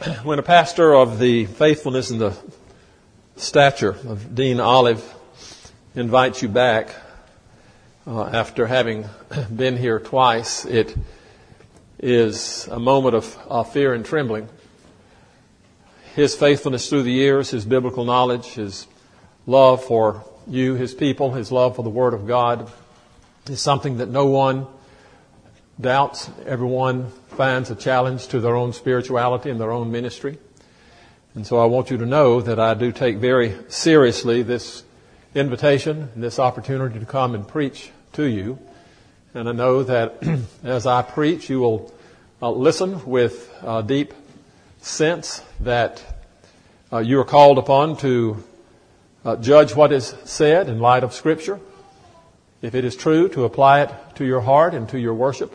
When a pastor of the faithfulness and the stature of Dean Olive invites you back after having been here twice, it is a moment of fear and trembling. His faithfulness through the years, his biblical knowledge, his love for you, his people, his love for the Word of God is something that no one doubts. Everyone finds a challenge to their own spirituality and their own ministry. And so I want you to know that I do take very seriously this invitation, this opportunity to come and preach to you. And I know that as I preach, you will listen with a deep sense that you are called upon to judge what is said in light of Scripture. If it is true, to apply it to your heart and to your worship.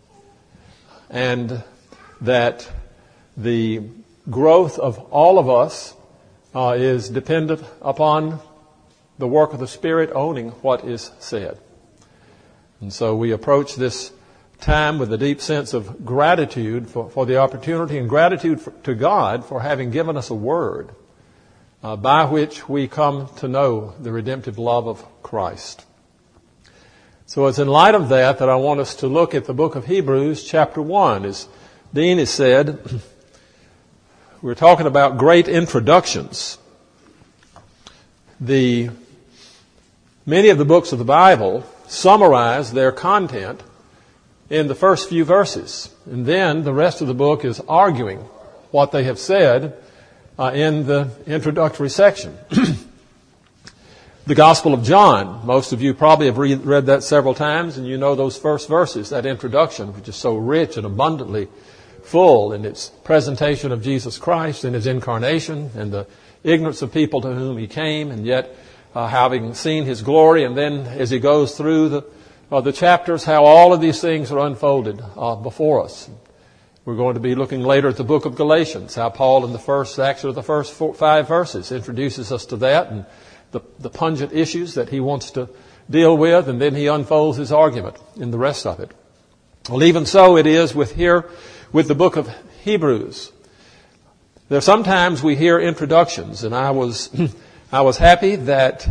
And that the growth of all of us is dependent upon the work of the Spirit owning what is said. And so we approach this time with a deep sense of gratitude for the opportunity and gratitude to God for having given us a word by which we come to know the redemptive love of Christ. So it's in light of that I want us to look at the book of Hebrews chapter 1. As Dean has said, we're talking about great introductions. Many of the books of the Bible summarize their content in the first few verses. And then the rest of the book is arguing what they have said in the introductory section. The Gospel of John, most of you probably have read that several times, and you know those first verses, that introduction, which is so rich and abundantly full in its presentation of Jesus Christ and His incarnation and the ignorance of people to whom He came, and yet having seen His glory, and then as He goes through the chapters, how all of these things are unfolded before us. We're going to be looking later at the book of Galatians, how Paul in the first 5 verses introduces us to that and the pungent issues that he wants to deal with, and then he unfolds his argument in the rest of it. Well, even so it is with the book of Hebrews. There sometimes we hear introductions, and I was happy that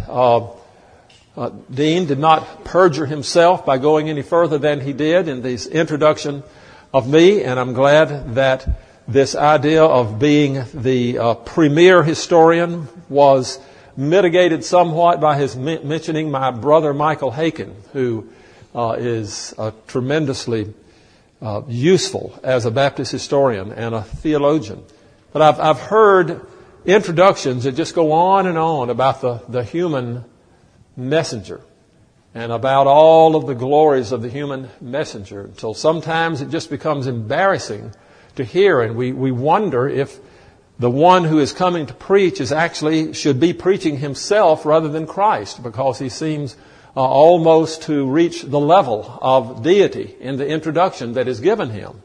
Dean did not perjure himself by going any further than he did in this introduction of me, and I'm glad that this idea of being the premier historian was mitigated somewhat by his mentioning my brother Michael Haken, who is tremendously useful as a Baptist historian and a theologian. But I've heard introductions that just go on and on about the human messenger and about all of the glories of the human messenger, until sometimes it just becomes embarrassing to hear, and we wonder if the one who is coming to preach should be preaching himself rather than Christ, because he seems almost to reach the level of deity in the introduction that is given him.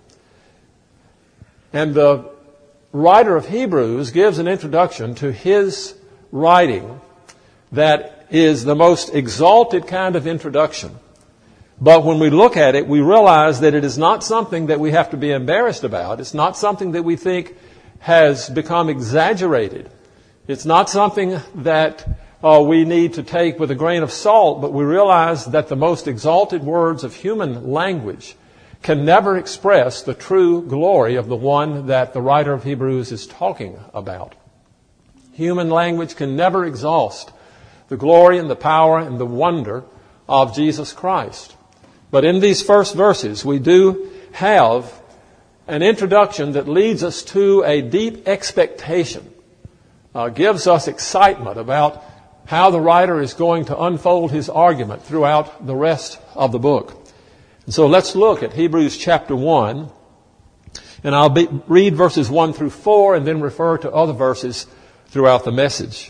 And the writer of Hebrews gives an introduction to his writing that is the most exalted kind of introduction. But when we look at it, we realize that it is not something that we have to be embarrassed about. It's not something that we think has become exaggerated. It's not something that we need to take with a grain of salt, but we realize that the most exalted words of human language can never express the true glory of the one that the writer of Hebrews is talking about. Human language can never exhaust the glory and the power and the wonder of Jesus Christ. But in these first verses, we do have an introduction that leads us to a deep expectation, gives us excitement about how the writer is going to unfold his argument throughout the rest of the book. And so let's look at Hebrews chapter 1, and I'll read verses 1 through 4 and then refer to other verses throughout the message.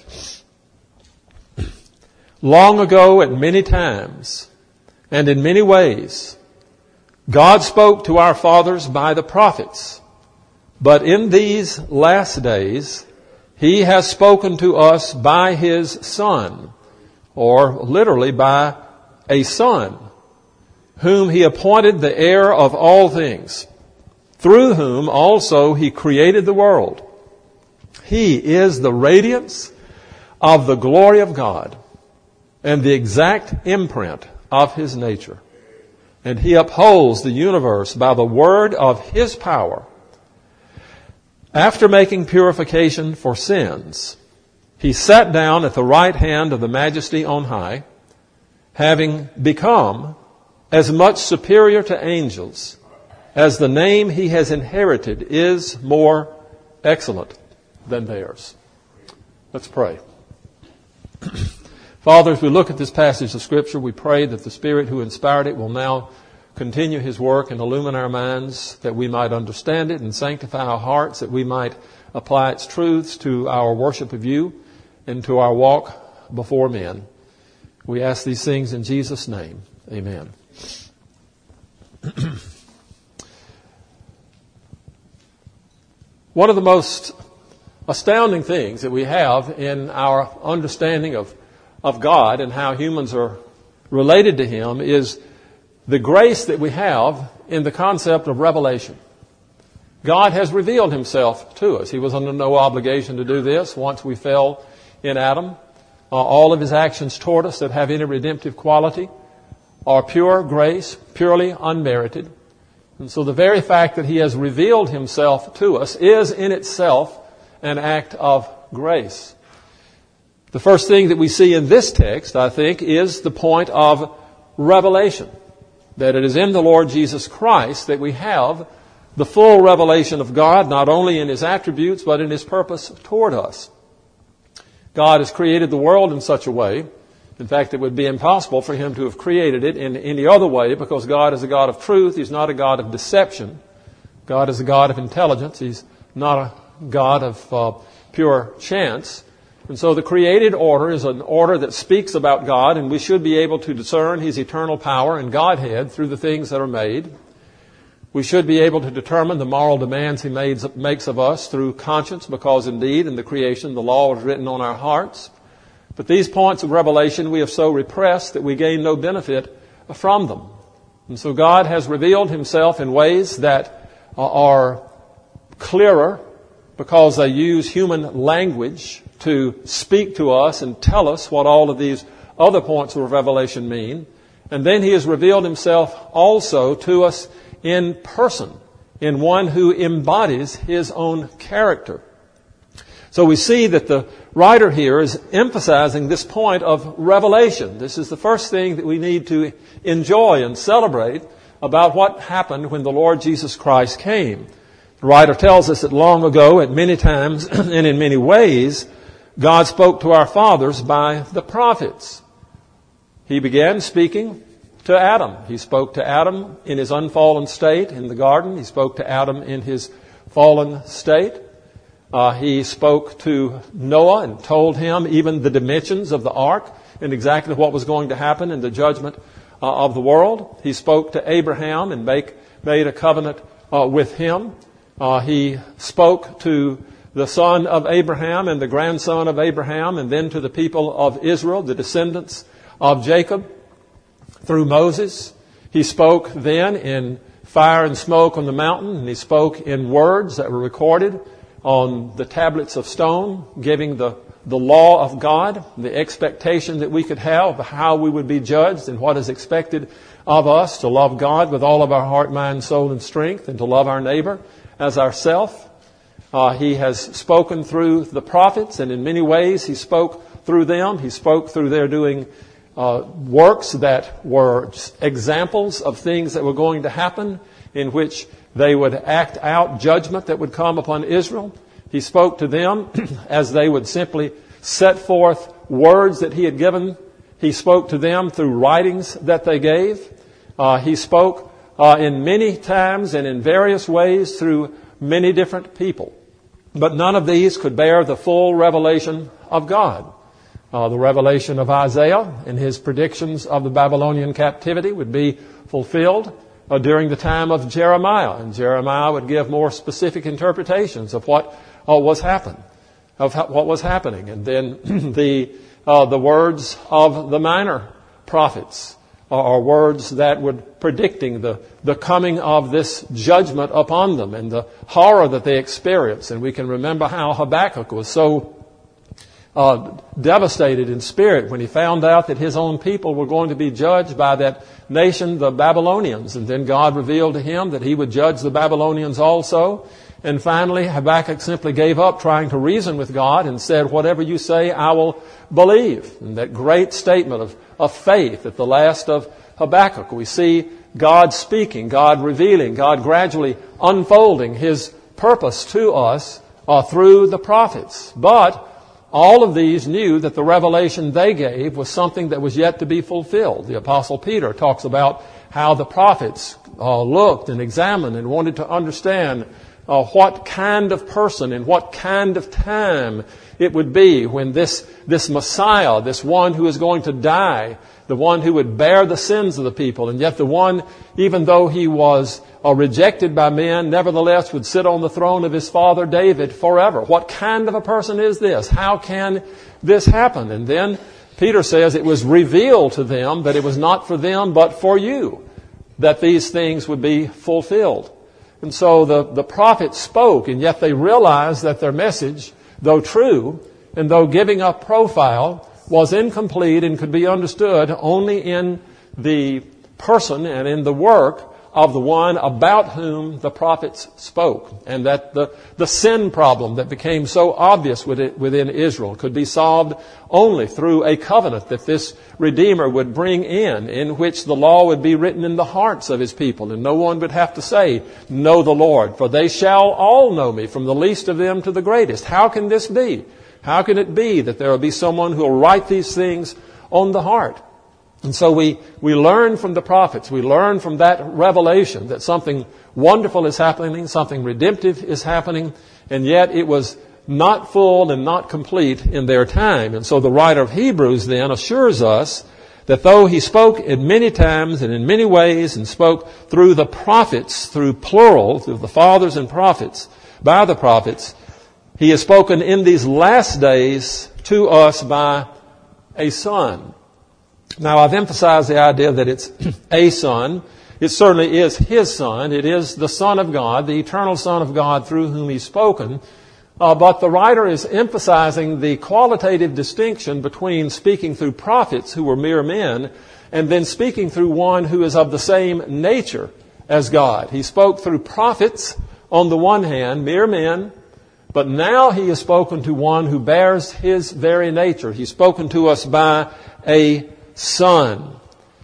Long ago, at many times and in many ways, God spoke to our fathers by the prophets, but in these last days, He has spoken to us by His Son, or literally by a Son, whom He appointed the heir of all things, through whom also he created the world. He is the radiance of the glory of God and the exact imprint of his nature. And he upholds the universe by the word of his power. After making purification for sins, he sat down at the right hand of the Majesty on high, having become as much superior to angels as the name he has inherited is more excellent than theirs. Let's pray. Father, as we look at this passage of Scripture, we pray that the Spirit who inspired it will now continue his work and illumine our minds that we might understand it and sanctify our hearts, that we might apply its truths to our worship of you and to our walk before men. We ask these things in Jesus' name. Amen. One of the most astounding things that we have in our understanding of God and how humans are related to him is the grace that we have in the concept of revelation. God has revealed himself to us. He was under no obligation to do this once we fell in Adam. All of his actions toward us that have any redemptive quality are pure grace, purely unmerited. And so the very fact that he has revealed himself to us is in itself an act of grace. The first thing that we see in this text, I think, is the point of revelation. That it is in the Lord Jesus Christ that we have the full revelation of God, not only in his attributes, but in his purpose toward us. God has created the world in such a way, in fact, it would be impossible for him to have created it in any other way, because God is a God of truth. He's not a God of deception. God is a God of intelligence. He's not a God of pure chance. And so the created order is an order that speaks about God, and we should be able to discern his eternal power and Godhead through the things that are made. We should be able to determine the moral demands he makes of us through conscience, because indeed in the creation the law was written on our hearts. But these points of revelation we have so repressed that we gain no benefit from them. And so God has revealed himself in ways that are clearer because they use human language to speak to us and tell us what all of these other points of revelation mean. And then he has revealed himself also to us in person, in one who embodies his own character. So we see that the writer here is emphasizing this point of revelation. This is the first thing that we need to enjoy and celebrate about what happened when the Lord Jesus Christ came. The writer tells us that long ago, at many times and in many ways, God spoke to our fathers by the prophets. He began speaking to Adam. He spoke to Adam in his unfallen state in the garden. He spoke to Adam in his fallen state. He spoke to Noah and told him even the dimensions of the ark and exactly what was going to happen in the judgment of the world. He spoke to Abraham and made a covenant with him. He spoke to the son of Abraham and the grandson of Abraham, and then to the people of Israel, the descendants of Jacob, through Moses. He spoke then in fire and smoke on the mountain, and he spoke in words that were recorded on the tablets of stone, giving the law of God, the expectation that we could have of how we would be judged and what is expected of us, to love God with all of our heart, mind, soul, and strength, and to love our neighbor as ourself. He has spoken through the prophets, and in many ways he spoke through them. He spoke through their doing works that were examples of things that were going to happen, in which they would act out judgment that would come upon Israel. He spoke to them as they would simply set forth words that he had given. He spoke to them through writings that they gave. He spoke in many times and in various ways through many different people. But none of these could bear the full revelation of God. The revelation of Isaiah and his predictions of the Babylonian captivity would be fulfilled during the time of Jeremiah. And Jeremiah would give more specific interpretations of what was happening. And then the words of the minor prophets are words that would predicting the coming of this judgment upon them and the horror that they experience. And we can remember how Habakkuk was so devastated in spirit when he found out that his own people were going to be judged by that nation, the Babylonians. And then God revealed to him that he would judge the Babylonians also. And finally, Habakkuk simply gave up trying to reason with God and said, whatever you say, I will believe. And that great statement of faith at the last of Habakkuk, we see God speaking, God revealing, God gradually unfolding His purpose to us through the prophets. But all of these knew that the revelation they gave was something that was yet to be fulfilled. The Apostle Peter talks about how the prophets looked and examined and wanted to understand what kind of person and what kind of time it would be when this Messiah, this one who is going to die, the one who would bear the sins of the people, and yet the one, even though he was rejected by men, nevertheless would sit on the throne of his father David forever. What kind of a person is this? How can this happen? And then Peter says it was revealed to them that it was not for them but for you that these things would be fulfilled. And so the prophets spoke, and yet they realized that their message, though true, and though giving a profile, was incomplete and could be understood only in the person and in the work of the one about whom the prophets spoke. And that the sin problem that became so obvious within Israel could be solved only through a covenant that this Redeemer would bring in which the law would be written in the hearts of His people. And no one would have to say, know the Lord, for they shall all know me, from the least of them to the greatest. How can this be? How can it be that there will be someone who will write these things on the heart? And so we learn from the prophets, we learn from that revelation that something wonderful is happening, something redemptive is happening, and yet it was not full and not complete in their time. And so the writer of Hebrews then assures us that though he spoke in many times and in many ways and spoke through the prophets, through plural, through the fathers and prophets, by the prophets, he has spoken in these last days to us by a Son. Now, I've emphasized the idea that it's a Son. It certainly is His Son. It is the Son of God, the eternal Son of God through whom He's spoken. But the writer is emphasizing the qualitative distinction between speaking through prophets who were mere men and then speaking through one who is of the same nature as God. He spoke through prophets on the one hand, mere men, but now He has spoken to one who bears His very nature. He's spoken to us by a Son.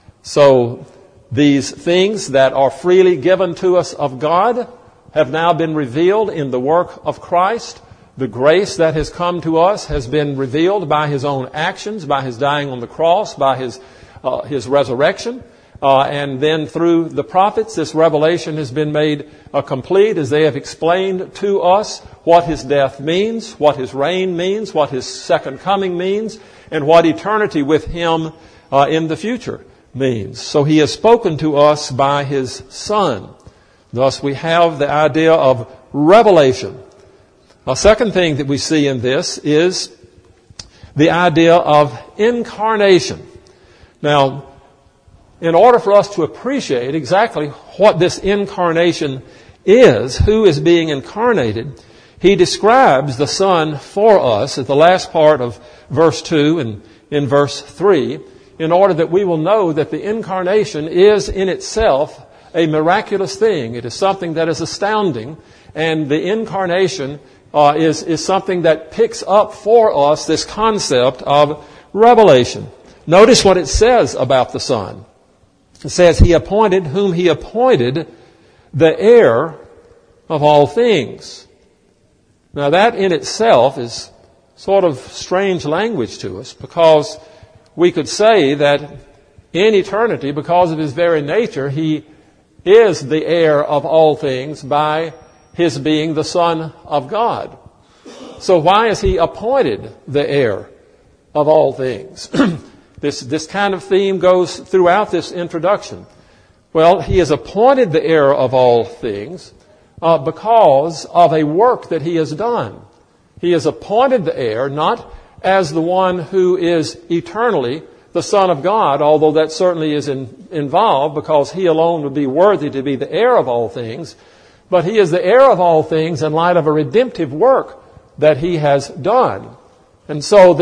So these things that are freely given to us of God have now been revealed in the work of Christ. The grace that has come to us has been revealed by His own actions, by His dying on the cross, by His resurrection. And then through the prophets, this revelation has been made complete as they have explained to us what His death means, what His reign means, what His second coming means, and what eternity with Him in the future means. So He has spoken to us by His Son. Thus we have the idea of revelation. A second thing that we see in this is the idea of incarnation. Now, in order for us to appreciate exactly what this incarnation is, who is being incarnated, he describes the Son for us at the last part of verse 2 and in verse 3, in order that we will know that the incarnation is in itself a miraculous thing. It is something that is astounding, and the incarnation is something that picks up for us this concept of revelation. Notice what it says about the Son. It says, He appointed whom He appointed the heir of all things. Now that in itself is sort of strange language to us, because we could say that in eternity, because of His very nature, He is the heir of all things by His being the Son of God. So why is He appointed the heir of all things? This kind of theme goes throughout this introduction. Well, He has appointed the heir of all things because of a work that He has done. He has appointed the heir not as the one who is eternally the Son of God, although that certainly is involved because he alone would be worthy to be the heir of all things. But he is the heir of all things in light of a redemptive work that he has done. And so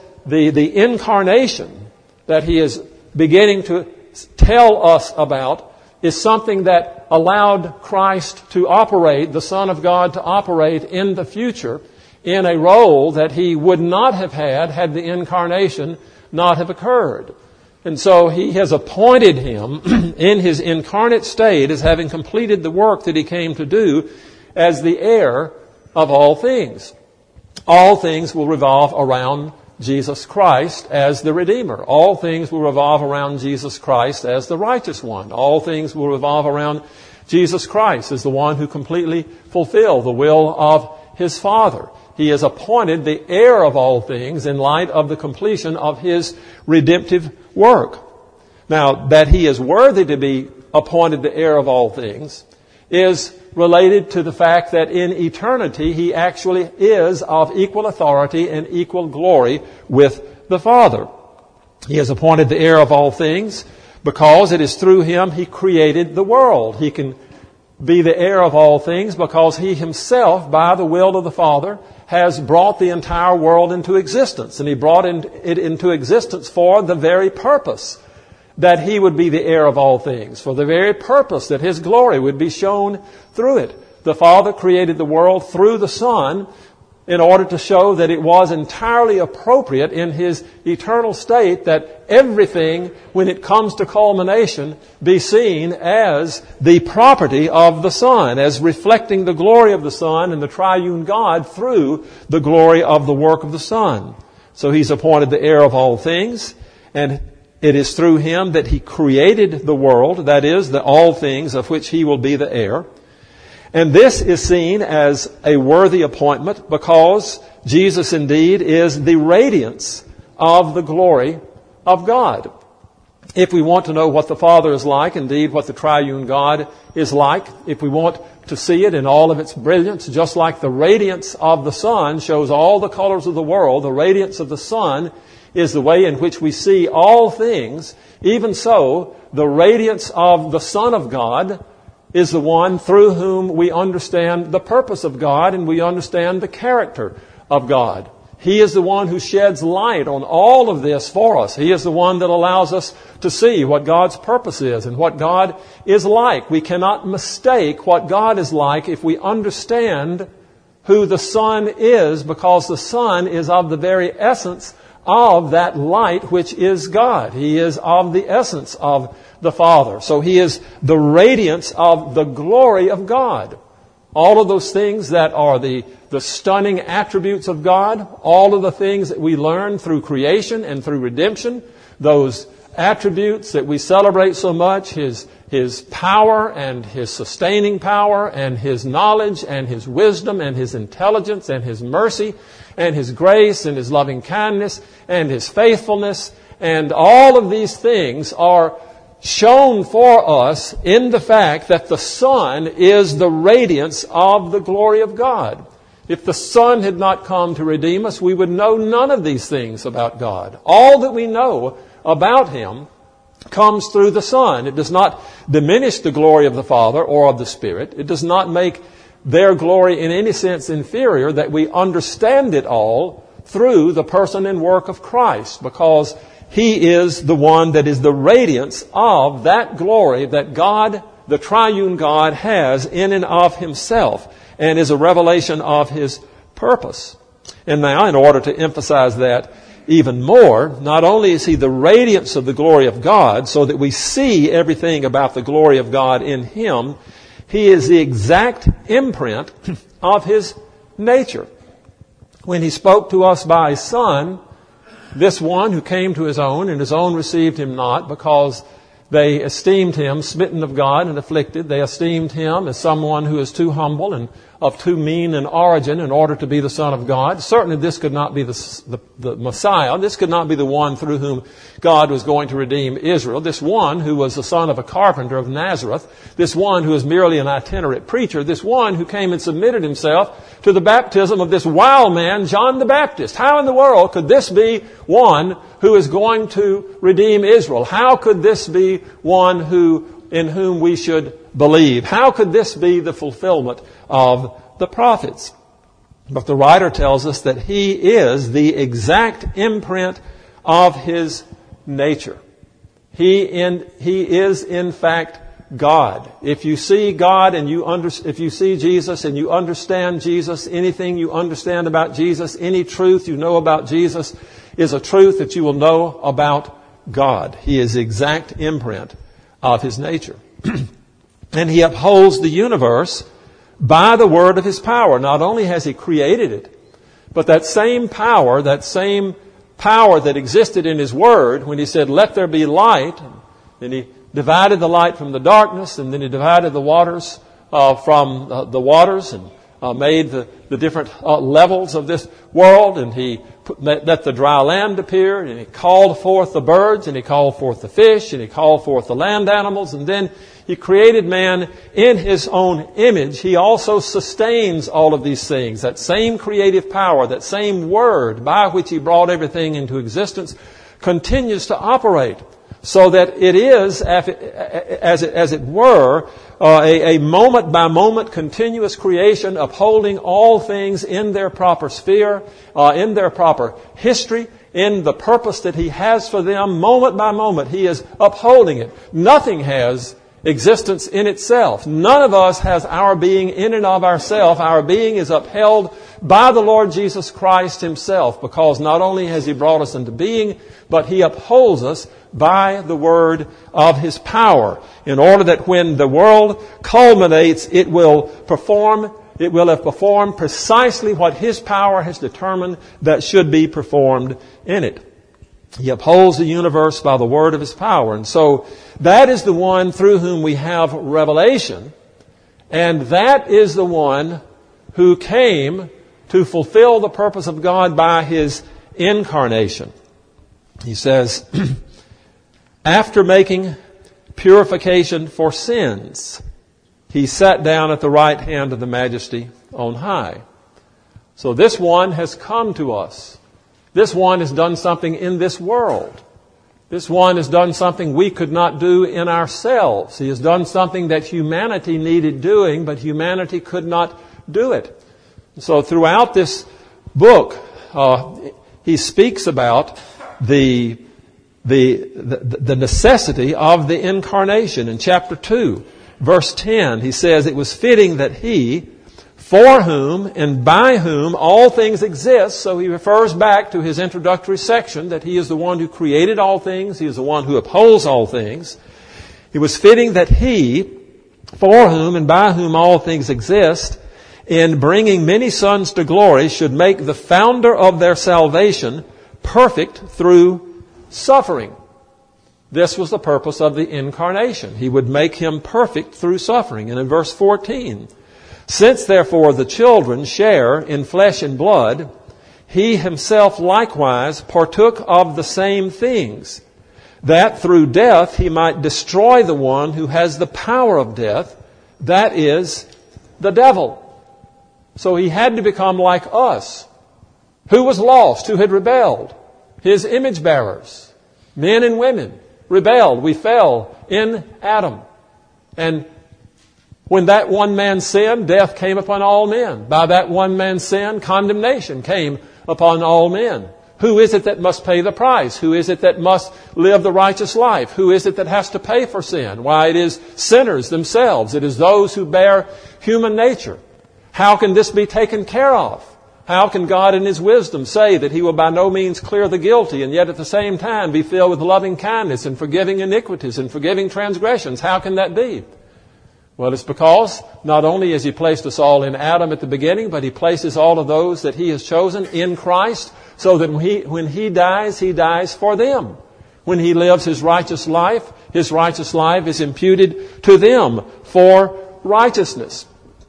the incarnation that he is beginning to tell us about is something that allowed Christ to operate, the Son of God to operate in the future in a role that he would not have had the incarnation not have occurred. And so he has appointed him in his incarnate state as having completed the work that he came to do as the heir of all things. All things will revolve around Jesus Christ as the Redeemer. All things will revolve around Jesus Christ as the righteous one. All things will revolve around Jesus Christ as the one who completely fulfilled the will of his Father. He is appointed the heir of all things in light of the completion of his redemptive work. Now, that he is worthy to be appointed the heir of all things is related to the fact that in eternity he actually is of equal authority and equal glory with the Father. He is appointed the heir of all things because it is through him he created the world. He can be the heir of all things because he himself, by the will of the Father, has brought the entire world into existence. And he brought it into existence for the very purpose that he would be the heir of all things, for the very purpose that his glory would be shown through it. The Father created the world through the Son in order to show that it was entirely appropriate in his eternal state that everything, when it comes to culmination, be seen as the property of the Son, as reflecting the glory of the Son and the triune God through the glory of the work of the Son. So he's appointed the heir of all things, and it is through him that he created the world, that is, the all things of which he will be the heir. And this is seen as a worthy appointment because Jesus indeed is the radiance of the glory of God. If we want to know what the Father is like, indeed what the triune God is like, if we want to see it in all of its brilliance, just like the radiance of the sun shows all the colors of the world, the radiance of the sun is the way in which we see all things. Even so, the radiance of the Son of God is the one through whom we understand the purpose of God and we understand the character of God. He is the one who sheds light on all of this for us. He is the one that allows us to see what God's purpose is and what God is like. We cannot mistake what God is like if we understand who the Son is, because the Son is of the very essence of that light which is God. He is of the essence of the Father. So he is the radiance of the glory of God. All of those things that are the stunning attributes of God, all of the things that we learn through creation and through redemption, those attributes that we celebrate so much, His power and His sustaining power and His knowledge and His wisdom and His intelligence and His mercy and His grace and His loving kindness and His faithfulness, and all of these things are shown for us in the fact that the Son is the radiance of the glory of God. If the Son had not come to redeem us, we would know none of these things about God. All that we know about Him comes through the Son. It does not diminish the glory of the Father or of the Spirit. It does not make their glory in any sense inferior, that we understand it all through the person and work of Christ, because He is the one that is the radiance of that glory that God, the triune God, has in and of Himself, and is a revelation of His purpose. And now, in order to emphasize that even more, not only is He the radiance of the glory of God, so that we see everything about the glory of God in Him, He is the exact imprint of His nature. When He spoke to us by His Son, this one who came to His own, and His own received Him not, because they esteemed Him smitten of God and afflicted. They esteemed Him as someone who is too humble and of too mean an origin in order to be the Son of God. Certainly this could not be the Messiah. This could not be the one through whom God was going to redeem Israel. This one who was the son of a carpenter of Nazareth. This one who is merely an itinerant preacher. This one who came and submitted himself to the baptism of this wild man, John the Baptist. How in the world could this be one who is going to redeem Israel? How could this be one in whom we should believe? How could this be the fulfillment of the prophets? But the writer tells us that he is the exact imprint of his nature. He is in fact God. If you see God and if you see Jesus and you understand Jesus, anything you understand about Jesus, any truth you know about Jesus is a truth that you will know about God. He is the exact imprint of his nature. And he upholds the universe by the word of his power. Not only has he created it, but that same power that existed in his word when he said, "Let there be light," and he divided the light from the darkness, and then he divided the waters from the waters, and made the different levels of this world, and he let the dry land appear, and he called forth the birds, and he called forth the fish, and he called forth the land animals, and then he created man in his own image. He also sustains all of these things. That same creative power, that same word by which he brought everything into existence continues to operate, so that it is, as it were, a moment-by-moment continuous creation, upholding all things in their proper sphere, in their proper history, in the purpose that he has for them. Moment by moment, he is upholding it. Nothing has existence in itself. None of us has our being in and of ourselves. Our being is upheld by the Lord Jesus Christ himself, because not only has he brought us into being, but he upholds us by the word of his power, in order that when the world culminates, it will have performed precisely what his power has determined that should be performed in it. He upholds the universe by the word of his power. And so that is the one through whom we have revelation. And that is the one who came to fulfill the purpose of God by his incarnation. He says, after making purification for sins, he sat down at the right hand of the Majesty on high. So this one has come to us. This one has done something in this world. This one has done something we could not do in ourselves. He has done something that humanity needed doing, but humanity could not do it. So throughout this book, he speaks about the necessity of the incarnation. In chapter 2, verse 10, he says, "It was fitting that he, for whom and by whom all things exist," so he refers back to his introductory section, that he is the one who created all things, he is the one who upholds all things. It was fitting that he, for whom and by whom all things exist, in bringing many sons to glory, should make the founder of their salvation perfect through suffering. This was the purpose of the incarnation. He would make him perfect through suffering. And in verse 14, "Since therefore the children share in flesh and blood, he himself likewise partook of the same things, that through death he might destroy the one who has the power of death, that is, the devil." So he had to become like us. Who was lost? Who had rebelled? His image bearers, men and women, rebelled. We fell in Adam. And when that one man sinned, death came upon all men. By that one man's sin, condemnation came upon all men. Who is it that must pay the price? Who is it that must live the righteous life? Who is it that has to pay for sin? Why, it is sinners themselves. It is those who bear human nature. How can this be taken care of? How can God in his wisdom say that he will by no means clear the guilty and yet at the same time be filled with loving kindness and forgiving iniquities and forgiving transgressions? How can that be? Well, it's because not only has he placed us all in Adam at the beginning, but he places all of those that he has chosen in Christ, so that when he dies for them. When he lives his righteous life is imputed to them for righteousness.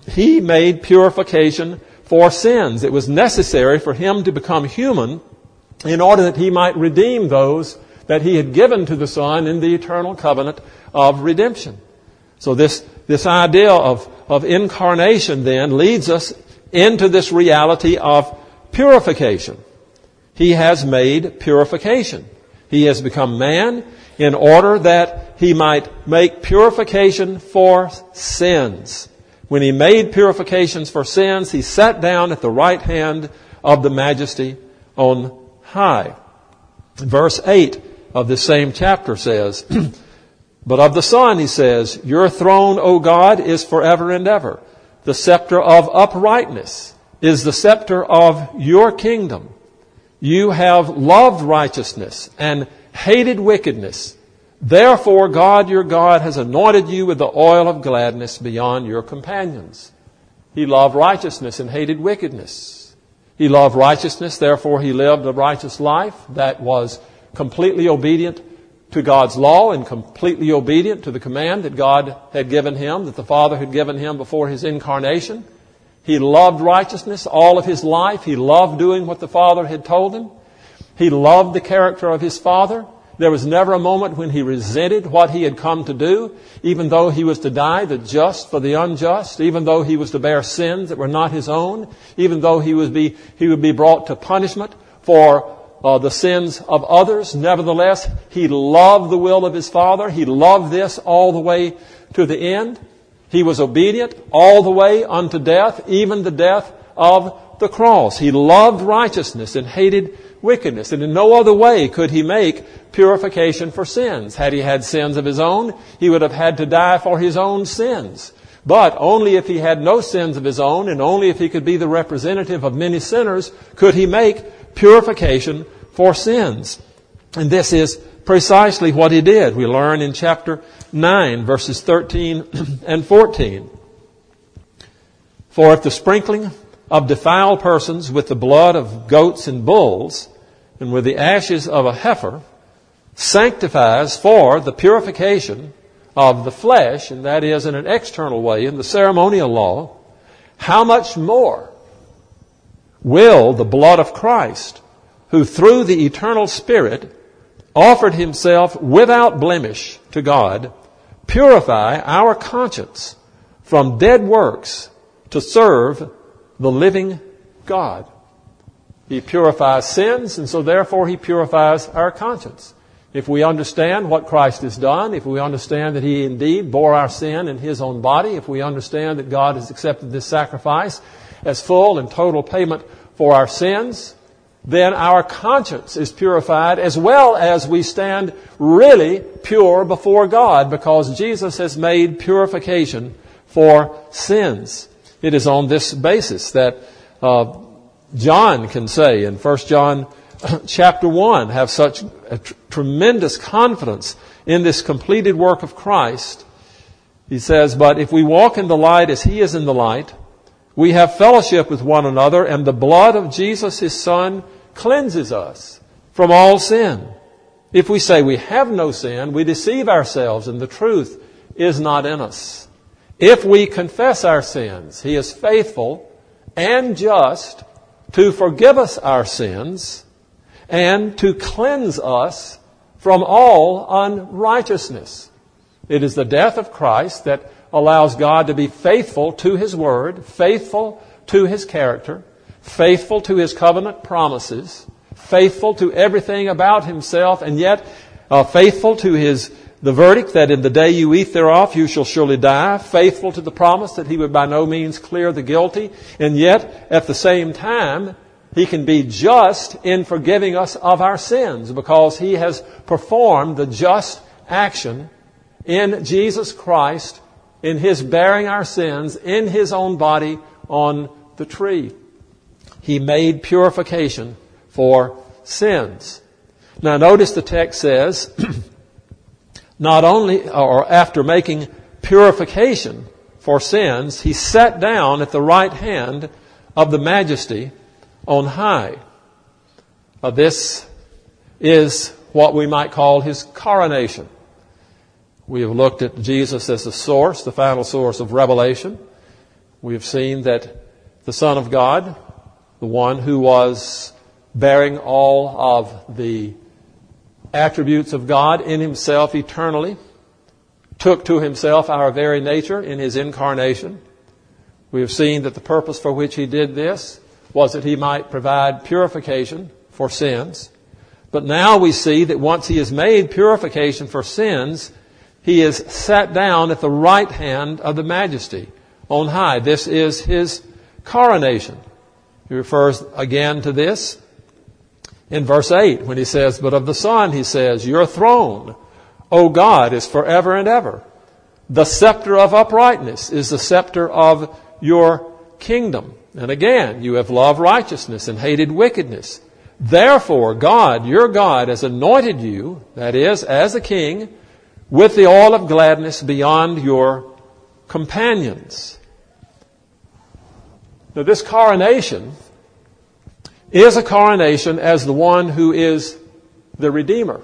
He made purification for sins. It was necessary for him to become human in order that he might redeem those that he had given to the Son in the eternal covenant of redemption. So this idea of incarnation then leads us into this reality of purification. He has made purification. He has become man in order that he might make purification for sins. When he made purifications for sins, he sat down at the right hand of the Majesty on high. Verse 8 of this same chapter says, but of the Son, he says, your throne, O God, is forever and ever. The scepter of uprightness is the scepter of your kingdom. You have loved righteousness and hated wickedness. Therefore, God, your God, has anointed you with the oil of gladness beyond your companions. He loved righteousness and hated wickedness. He loved righteousness, therefore he lived a righteous life that was completely obedient to God's law and completely obedient to the command that God had given him, that the Father had given him before his incarnation. He loved righteousness all of his life. He loved doing what the Father had told him. He loved the character of his Father. There was never a moment when he resented what he had come to do, even though he was to die the just for the unjust, even though he was to bear sins that were not his own, even though he would be brought to punishment for the sins of others. Nevertheless, he loved the will of his Father. He loved this all the way to the end. He was obedient all the way unto death, even the death of the cross. He loved righteousness and hated wickedness. And in no other way could he make purification for sins. Had he had sins of his own, he would have had to die for his own sins. But only if he had no sins of his own, and only if he could be the representative of many sinners, could he make purification for sins. And this is precisely what he did. We learn in chapter 9, verses 13 and 14. For if the sprinkling of defiled persons with the blood of goats and bulls, and with the ashes of a heifer, sanctifies for the purification of the flesh, and that is in an external way, in the ceremonial law, how much more will the blood of Christ, who through the eternal Spirit offered himself without blemish to God, purify our conscience from dead works to serve the living God. He purifies sins, and so therefore he purifies our conscience. If we understand what Christ has done, if we understand that he indeed bore our sin in his own body, if we understand that God has accepted this sacrifice as full and total payment for our sins, then our conscience is purified as well as we stand really pure before God, because Jesus has made purification for sins. It is on this basis that John can say in 1 John chapter 1, have such a tremendous confidence in this completed work of Christ. He says, but if we walk in the light as he is in the light, we have fellowship with one another, and the blood of Jesus, his Son, cleanses us from all sin. If we say we have no sin, we deceive ourselves, and the truth is not in us. If we confess our sins, he is faithful and just to forgive us our sins and to cleanse us from all unrighteousness. It is the death of Christ that allows God to be faithful to his word, faithful to his character, faithful to his covenant promises, faithful to everything about himself, and yet faithful to the verdict that in the day you eat thereof you shall surely die, faithful to the promise that he would by no means clear the guilty, and yet at the same time he can be just in forgiving us of our sins, because he has performed the just action in Jesus Christ, in his bearing our sins in his own body on the tree. He made purification for sins. Now notice the text says, not only, or after making purification for sins, he sat down at the right hand of the Majesty on high. This is what we might call his coronation. We have looked at Jesus as the source, the final source of revelation. We have seen that the Son of God, the one who was bearing all of the attributes of God in himself eternally, took to himself our very nature in his incarnation. We have seen that the purpose for which he did this was that he might provide purification for sins. But now we see that once he has made purification for sins, he is sat down at the right hand of the Majesty on high. This is his coronation. He refers again to this in verse 8 when he says, "But of the Son," he says, "Your throne, O God, is forever and ever. The scepter of uprightness is the scepter of your kingdom. And again, you have loved righteousness and hated wickedness. Therefore, God, your God, has anointed you," that is, as a king, "with the oil of gladness beyond your companions." Now, this coronation is a coronation as the one who is the Redeemer.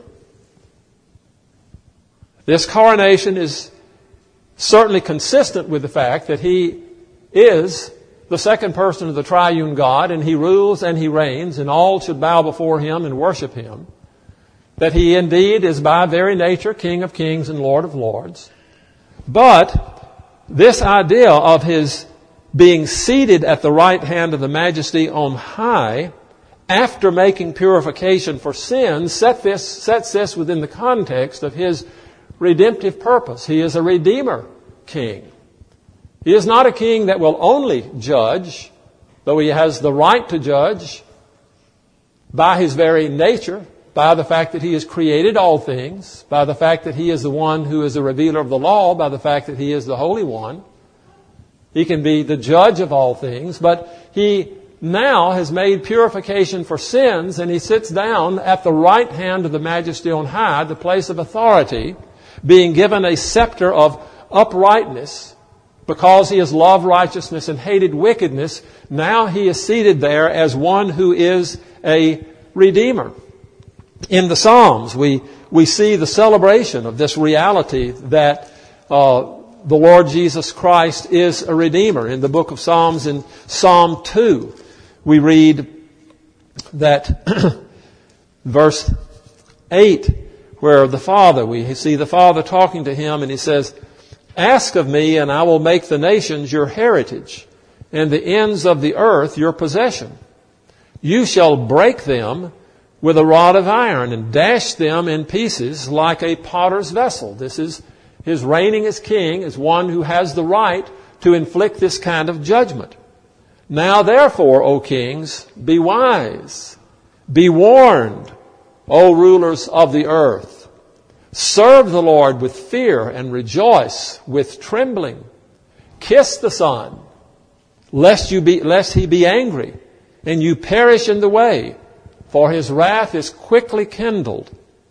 This coronation is certainly consistent with the fact that he is the second person of the triune God, and he rules and he reigns, and all should bow before him and worship him. That he indeed is by very nature King of kings and Lord of lords. But this idea of his being seated at the right hand of the Majesty on high, after making purification for sin, sets this within the context of his redemptive purpose. He is a Redeemer king. He is not a king that will only judge, though he has the right to judge by his very nature, by the fact that he has created all things, by the fact that he is the one who is the revealer of the law, by the fact that he is the Holy One. He can be the judge of all things, but he now has made purification for sins, and he sits down at the right hand of the Majesty on high, the place of authority, being given a scepter of uprightness. Because he has loved righteousness and hated wickedness, now he is seated there as one who is a Redeemer. In the Psalms, we see the celebration of this reality that the Lord Jesus Christ is a Redeemer. In the book of Psalms, in Psalm 2, we read that verse 8, where we see the Father talking to him, and he says, "Ask of me, and I will make the nations your heritage, and the ends of the earth your possession. You shall break them with a rod of iron, and dash them in pieces like a potter's vessel." This is his reigning as king, as one who has the right to inflict this kind of judgment. "Now therefore, O kings, be wise. Be warned, O rulers of the earth. Serve the Lord with fear and rejoice with trembling. Kiss the Son, lest he be angry and you perish in the way, for his wrath is quickly kindled.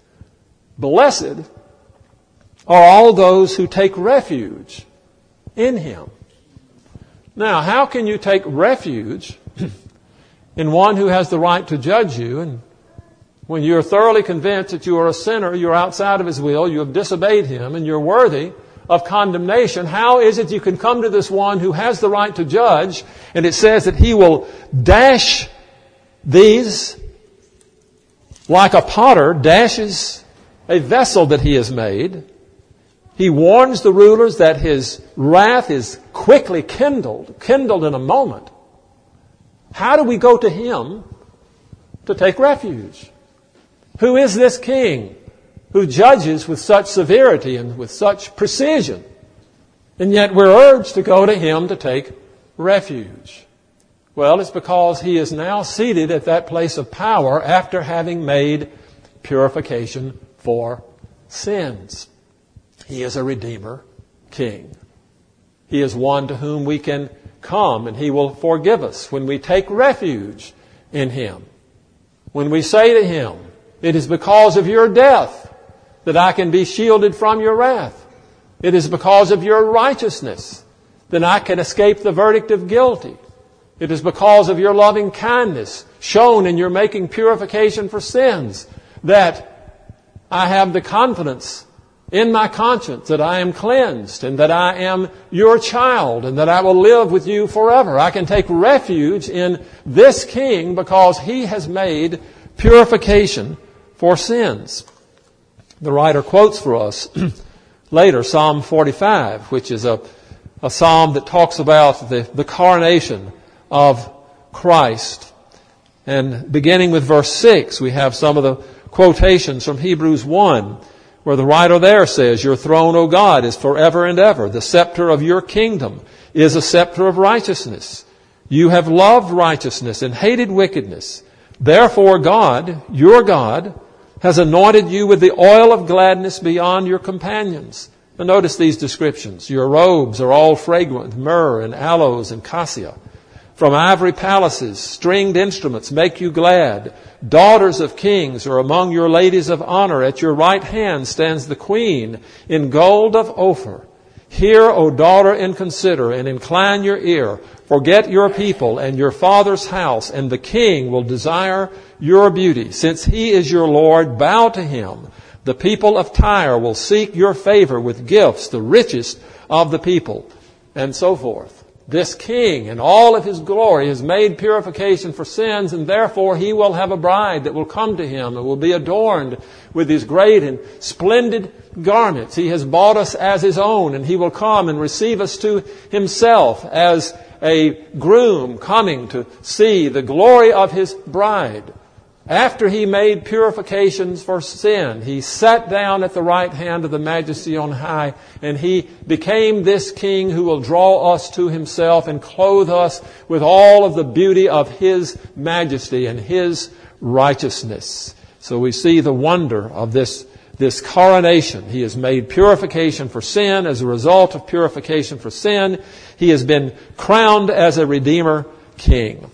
Blessed are all those who take refuge in him." Now, how can you take refuge in one who has the right to judge you, and when you're thoroughly convinced that you are a sinner, you're outside of his will, you have disobeyed him, and you're worthy of condemnation? How is it you can come to this one who has the right to judge, and it says that he will dash these like a potter dashes a vessel that he has made? He warns the rulers that his wrath is quickly kindled in a moment. How do we go to him to take refuge? Who is this king who judges with such severity and with such precision? And yet we're urged to go to him to take refuge. Well, it's because he is now seated at that place of power after having made purification for sins. He is a Redeemer king. He is one to whom we can come, and he will forgive us when we take refuge in him. When we say to him, "It is because of your death that I can be shielded from your wrath. It is because of your righteousness that I can escape the verdict of guilty. It is because of your loving kindness shown in your making purification for sins that I have the confidence in my conscience that I am cleansed and that I am your child and that I will live with you forever. I can take refuge in this King because He has made purification for sins. The writer quotes for us later Psalm 45, which is a psalm that talks about the coronation of Christ. And beginning with verse 6, we have some of the quotations from Hebrews 1, where the writer there says, "Your throne, O God, is forever and ever. The scepter of your kingdom is a scepter of righteousness. You have loved righteousness and hated wickedness. Therefore God, your God, has anointed you with the oil of gladness beyond your companions." And notice these descriptions. Your robes are all fragrant, myrrh and aloes and cassia. From ivory palaces, stringed instruments make you glad. Daughters of kings are among your ladies of honor. At your right hand stands the queen in gold of Ophir. Hear, O daughter, and consider, and incline your ear. Forget your people and your father's house, and the king will desire your beauty. Since he is your Lord, bow to him. The people of Tyre will seek your favor with gifts, the richest of the people, and so forth. This king in all of his glory has made purification for sins, and therefore he will have a bride that will come to him and will be adorned with these great and splendid garments. He has bought us as his own, and he will come and receive us to himself as a groom coming to see the glory of his bride. After he made purifications for sin, he sat down at the right hand of the Majesty on high, and he became this king who will draw us to himself and clothe us with all of the beauty of his majesty and his righteousness. So we see the wonder of this coronation. He has made purification for sin. As a result of purification for sin, he has been crowned as a Redeemer King.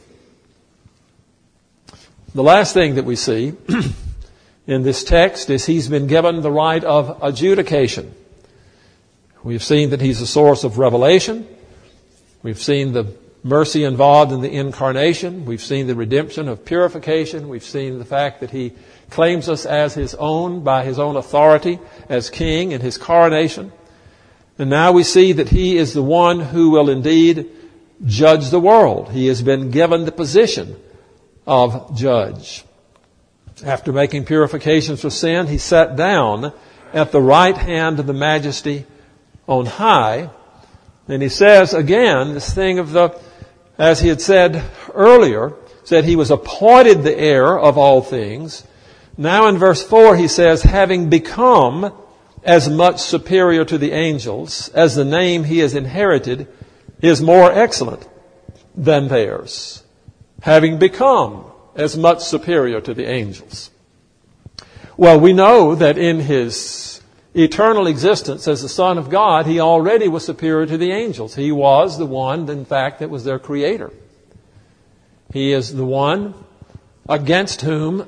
The last thing that we see in this text is he's been given the right of adjudication. We've seen that he's a source of revelation. We've seen the mercy involved in the incarnation. We've seen the redemption of purification. We've seen the fact that he claims us as his own by his own authority as king in his coronation. And now we see that he is the one who will indeed judge the world. He has been given the position of judge. After making purifications for sin, he sat down at the right hand of the Majesty on high. And he says again, this thing of as he had said earlier, said he was appointed the heir of all things. Now in verse 4 he says, having become as much superior to the angels as the name he has inherited is more excellent than theirs. Having become as much superior to the angels. Well, we know that in his eternal existence as the Son of God, he already was superior to the angels. He was the one, in fact, that was their creator. He is the one against whom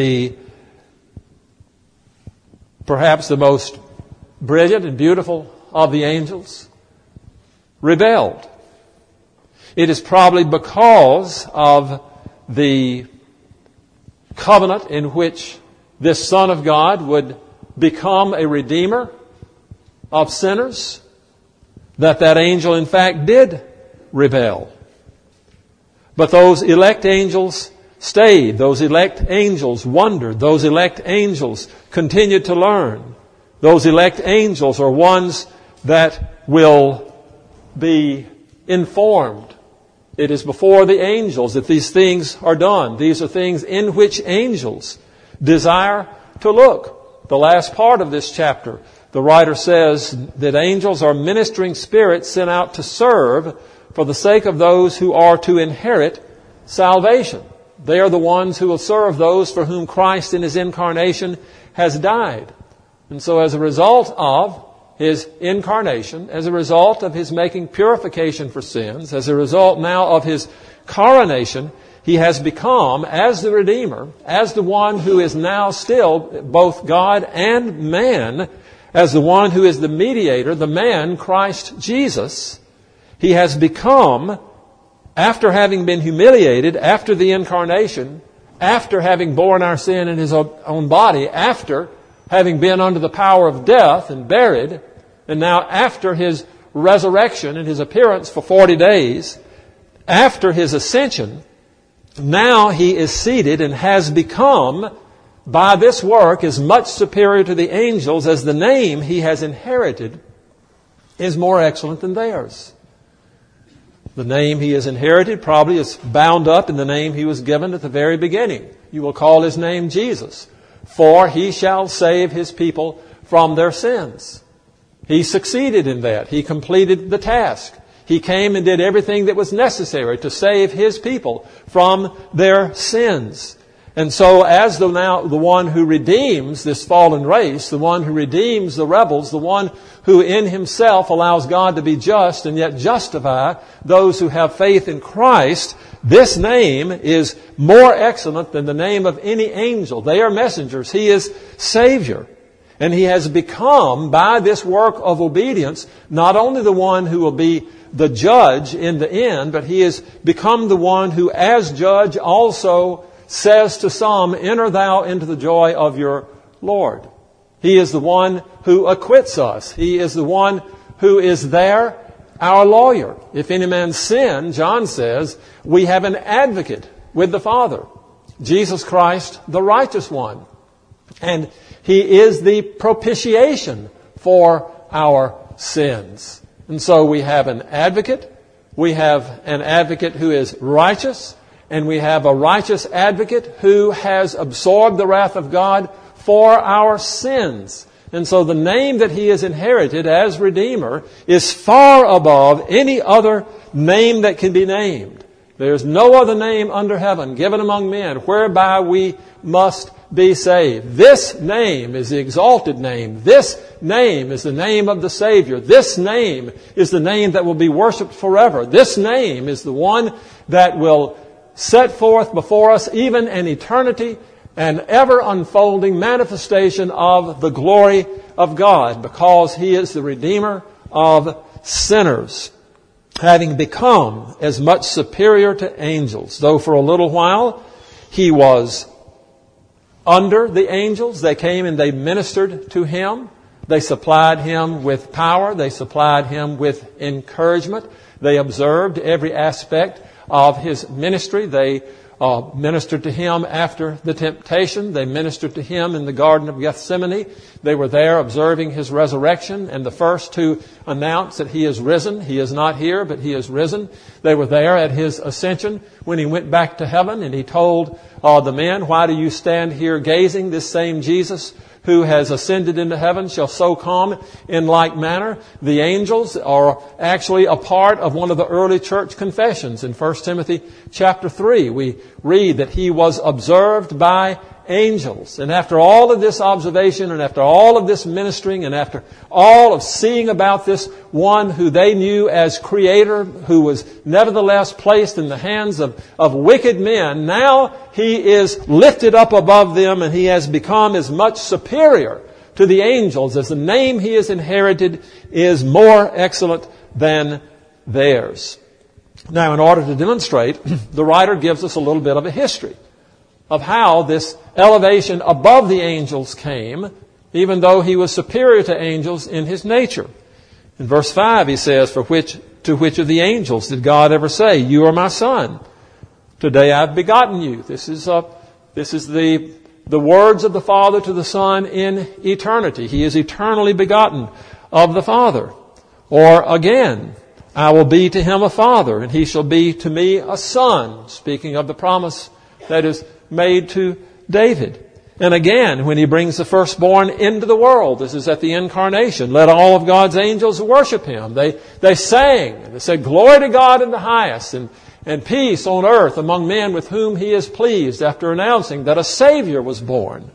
perhaps the most brilliant and beautiful of the angels rebelled. It is probably because of the covenant in which this Son of God would become a redeemer of sinners that angel in fact did rebel. But those elect angels stayed. Those elect angels wondered. Those elect angels continued to learn. Those elect angels are ones that will be informed. It is before the angels that these things are done. These are things in which angels desire to look. The last part of this chapter, the writer says that angels are ministering spirits sent out to serve for the sake of those who are to inherit salvation. They are the ones who will serve those for whom Christ in his incarnation has died. And so as a result of his incarnation, as a result of his making purification for sins, as a result now of his coronation, he has become, as the Redeemer, as the one who is now still both God and man, as the one who is the mediator, the man, Christ Jesus. He has become, after having been humiliated, after the incarnation, after having borne our sin in his own body, after having been under the power of death and buried, and now after his resurrection and his appearance for 40 days, after his ascension, now he is seated and has become, by this work, as much superior to the angels as the name he has inherited is more excellent than theirs. The name he has inherited probably is bound up in the name he was given at the very beginning. You will call his name Jesus, for he shall save his people from their sins. He succeeded in that. He completed the task. He came and did everything that was necessary to save his people from their sins. And so as the one who redeems this fallen race, the one who redeems the rebels, the one who in himself allows God to be just and yet justify those who have faith in Christ, this name is more excellent than the name of any angel. They are messengers. He is Savior. And he has become, by this work of obedience, not only the one who will be the judge in the end, but he has become the one who, as judge, also says to some, enter thou into the joy of your Lord. He is the one who acquits us. He is the one who is there, our lawyer. If any man sin, John says, we have an advocate with the Father, Jesus Christ, the righteous one. And he is the propitiation for our sins. And so we have an advocate. We have an advocate who is righteous. And we have a righteous advocate who has absorbed the wrath of God for our sins. And so the name that he has inherited as Redeemer is far above any other name that can be named. There's no other name under heaven given among men whereby we must be saved. This name is the exalted name. This name is the name of the Savior. This name is the name that will be worshipped forever. This name is the one that will set forth before us even an eternity, an ever unfolding manifestation of the glory of God, because he is the Redeemer of sinners, having become as much superior to angels. Though for a little while he was under the angels, they came and they ministered to him. They supplied him with power. They supplied him with encouragement. They observed every aspect of his ministry. They ministered to him after the temptation. They ministered to him in the Garden of Gethsemane. They were there observing his resurrection and the first to announce that he is risen. He is not here, but he is risen. They were there at his ascension when he went back to heaven, and he told the men, why do you stand here gazing? This same Jesus who has ascended into heaven shall so come in like manner. The angels are actually a part of one of the early church confessions. In 1 Timothy chapter 3, we read that he was observed by angels. And after all of this observation and after all of this ministering and after all of seeing about this one who they knew as Creator, who was nevertheless placed in the hands of wicked men, now he is lifted up above them and he has become as much superior to the angels as the name he has inherited is more excellent than theirs. Now, in order to demonstrate, the writer gives us a little bit of a history of how this elevation above the angels came, even though he was superior to angels in his nature. In verse 5 he says, to which of the angels did God ever say, you are my son, today I've begotten you? This is the words of the Father to the Son in eternity. He is eternally begotten of the Father. Or again, I will be to him a father, and he shall be to me a son, speaking of the promise that is made to David. And again, when he brings the firstborn into the world, this is at the incarnation, let all of God's angels worship him. They sang, and they said, glory to God in the highest, and peace on earth among men with whom he is pleased, after announcing that a Savior was born.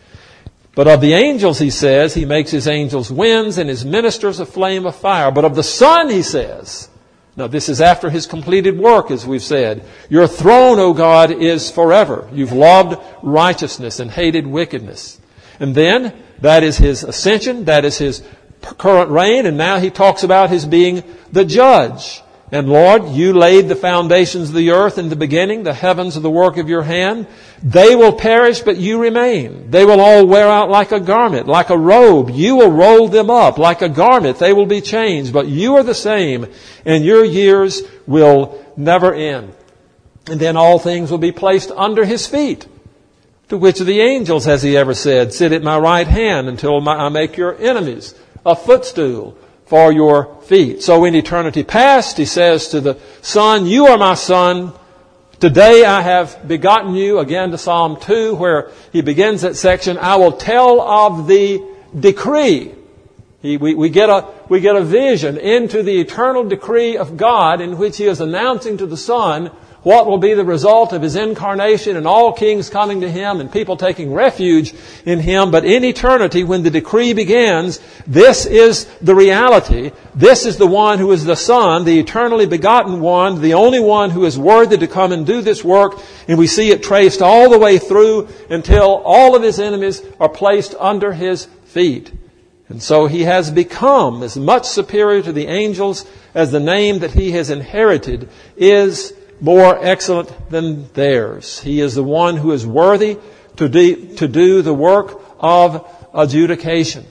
But of the angels, he says, he makes his angels winds and his ministers a flame of fire. But of the Son, he says, now this is after his completed work, as we've said, your throne, O God, is forever. You've loved righteousness and hated wickedness. And then, that is his ascension, that is his current reign, and now he talks about his being the judge. And Lord, you laid the foundations of the earth in the beginning, the heavens are the work of your hand. They will perish, but you remain. They will all wear out like a garment, like a robe. You will roll them up like a garment. They will be changed, but you are the same, and your years will never end. And then all things will be placed under his feet. To which of the angels has he ever said, sit at my right hand until I make your enemies a footstool for your feet? So in eternity past, he says to the Son, you are my Son. Today I have begotten you. Again to Psalm 2, where he begins that section, I will tell of the decree. We get a vision into the eternal decree of God in which he is announcing to the Son what will be the result of his incarnation and all kings coming to him and people taking refuge in him. But in eternity, when the decree begins, this is the reality. This is the one who is the Son, the eternally begotten one, the only one who is worthy to come and do this work. And we see it traced all the way through until all of his enemies are placed under his feet. And so he has become as much superior to the angels as the name that he has inherited is more excellent than theirs. He is the one who is worthy to do the work of adjudication.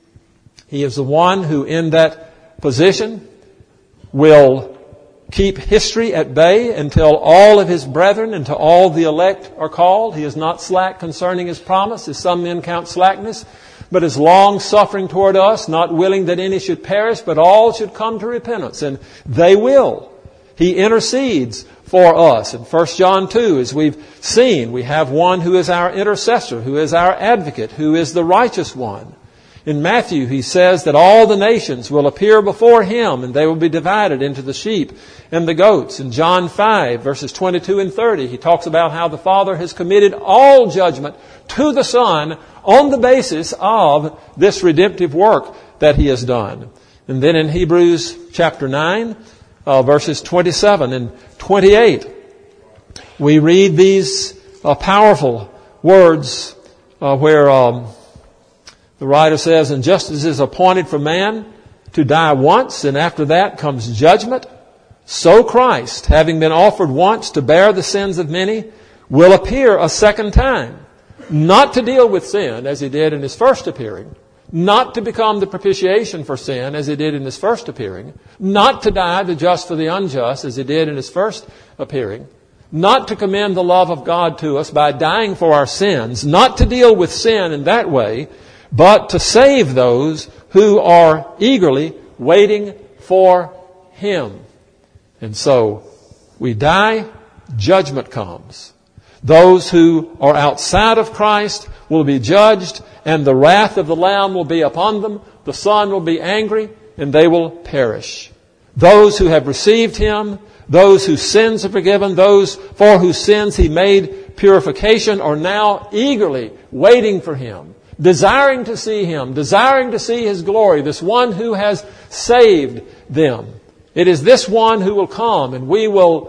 He is the one who in that position will keep history at bay until all of his brethren, until all the elect are called. He is not slack concerning his promise, as some men count slackness, but is long-suffering toward us, not willing that any should perish, but all should come to repentance. And they will. He intercedes for us. In 1 John 2, as we've seen, we have one who is our intercessor, who is our advocate, who is the righteous one. In Matthew, he says that all the nations will appear before him and they will be divided into the sheep and the goats. In John 5, verses 22 and 30, he talks about how the Father has committed all judgment to the Son on the basis of this redemptive work that he has done. And then in Hebrews chapter 9, verses 27 and 28, we read these powerful words where the writer says, and just as it is appointed for man to die once, and after that comes judgment, so Christ, having been offered once to bear the sins of many, will appear a second time, not to deal with sin as he did in his first appearing, not to become the propitiation for sin as he did in his first appearing, not to die the just for the unjust as he did in his first appearing, not to commend the love of God to us by dying for our sins, not to deal with sin in that way, but to save those who are eagerly waiting for him. And so we die, judgment comes. Those who are outside of Christ will be judged, and the wrath of the Lamb will be upon them. The Son will be angry, and they will perish. Those who have received him, those whose sins are forgiven, those for whose sins he made purification, are now eagerly waiting for him, desiring to see him, desiring to see his glory, this one who has saved them. It is this one who will come, and we will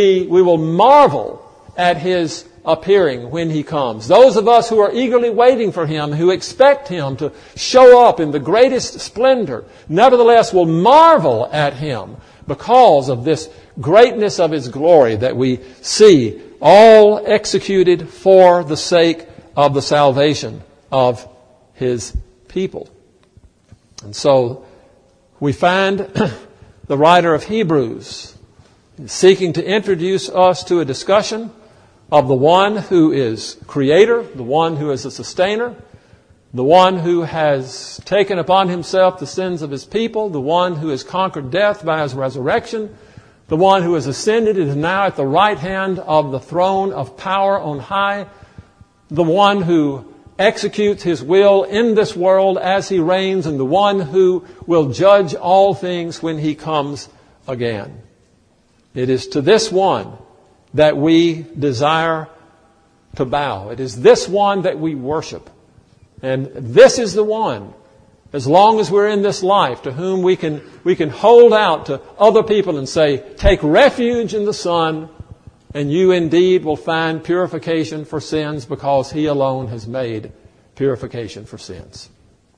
marvel at his appearing when he comes. Those of us who are eagerly waiting for him, who expect him to show up in the greatest splendor, nevertheless will marvel at him because of this greatness of his glory that we see, all executed for the sake of the salvation of his people. And so we find the writer of Hebrews seeking to introduce us to a discussion of the one who is creator, the one who is a sustainer, the one who has taken upon himself the sins of his people, the one who has conquered death by his resurrection, the one who has ascended and is now at the right hand of the throne of power on high, the one who executes his will in this world as he reigns, and the one who will judge all things when he comes again. It is to this one that we desire to bow. It is this one that we worship. And this is the one, as long as we're in this life, to whom we can hold out to other people and say, take refuge in the Son, and you indeed will find purification for sins because he alone has made purification for sins.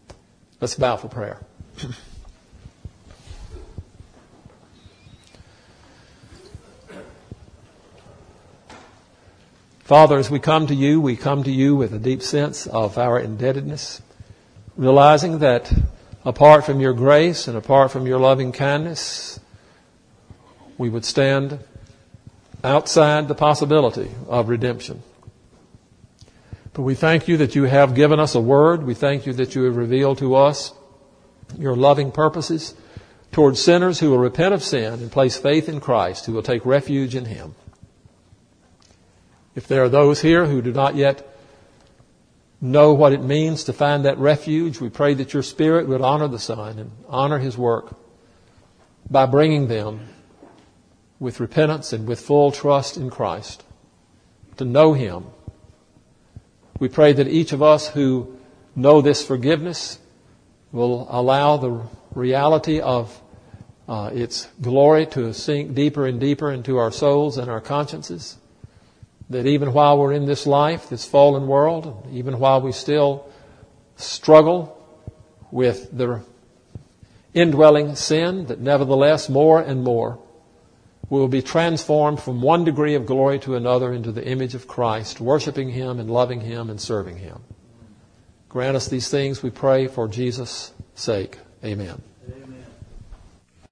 Let's bow for prayer. Father, as we come to you with a deep sense of our indebtedness, realizing that apart from your grace and apart from your loving kindness, we would stand outside the possibility of redemption. But we thank you that you have given us a word. We thank you that you have revealed to us your loving purposes towards sinners who will repent of sin and place faith in Christ, who will take refuge in him. If there are those here who do not yet know what it means to find that refuge, we pray that your Spirit would honor the Son and honor his work by bringing them with repentance and with full trust in Christ to know him. We pray that each of us who know this forgiveness will allow the reality of its glory to sink deeper and deeper into our souls and our consciences. That even while we're in this life, this fallen world, even while we still struggle with the indwelling sin, that nevertheless more and more we will be transformed from one degree of glory to another into the image of Christ, worshiping him and loving him and serving him. Grant us these things, we pray, for Jesus' sake. Amen.